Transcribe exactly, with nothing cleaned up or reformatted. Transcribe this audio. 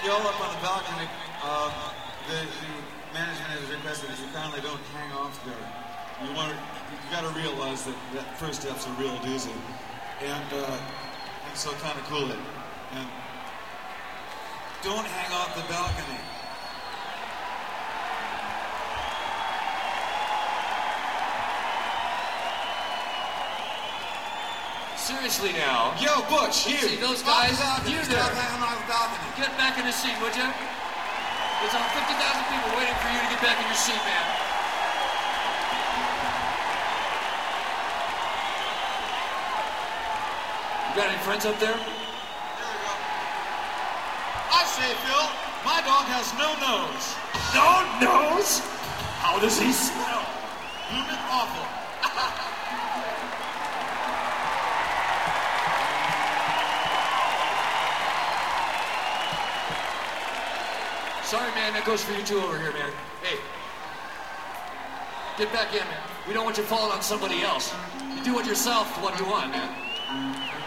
Y'all up on the balcony, um, the, the management has requested that you kindly don't hang off there. You want you got to realize that that first step's a real doozy, and uh, and so kind of cool it, and don't hang off the balcony. Seriously now. Yo, Butch, you. See those guys? You there. Stop hanging off the balcony. Get back in the seat, would you? There's on fifty thousand people waiting for you to get back in your seat, man. You got any friends up there? There we go. I say, Phil, my dog has no nose. No nose? How does he smell? Human awful. Sorry, man, that goes for you too over here, man. Hey, get back in, man. We don't want you falling on somebody else. You do it yourself, what you want, man.